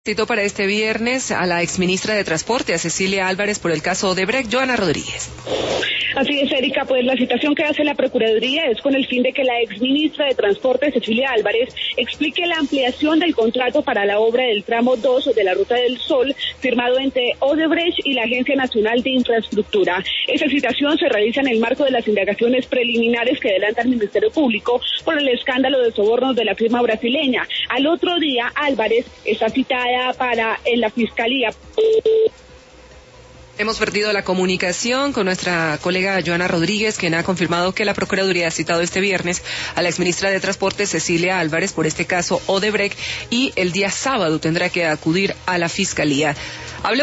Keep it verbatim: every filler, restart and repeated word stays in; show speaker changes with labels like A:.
A: Citó para este viernes a la exministra de Transporte, a Cecilia Álvarez, por el caso Odebrecht. Joana Rodríguez.
B: Así es, Erika, pues la citación que hace la Procuraduría es con el fin de que la exministra de Transporte, Cecilia Álvarez, explique la ampliación del contrato para la obra del tramo dos de la Ruta del Sol, firmado entre Odebrecht y la Agencia Nacional de Infraestructura. Esa citación se realiza en el marco de las indagaciones preliminares que adelanta el Ministerio Público por el escándalo de sobornos de la firma brasileña. Al otro día, Álvarez está citada para en la Fiscalía.
A: Hemos perdido la comunicación con nuestra colega Joana Rodríguez, quien ha confirmado que la Procuraduría ha citado este viernes a la exministra de Transporte, Cecilia Álvarez, por este caso Odebrecht, y el día sábado tendrá que acudir a la Fiscalía.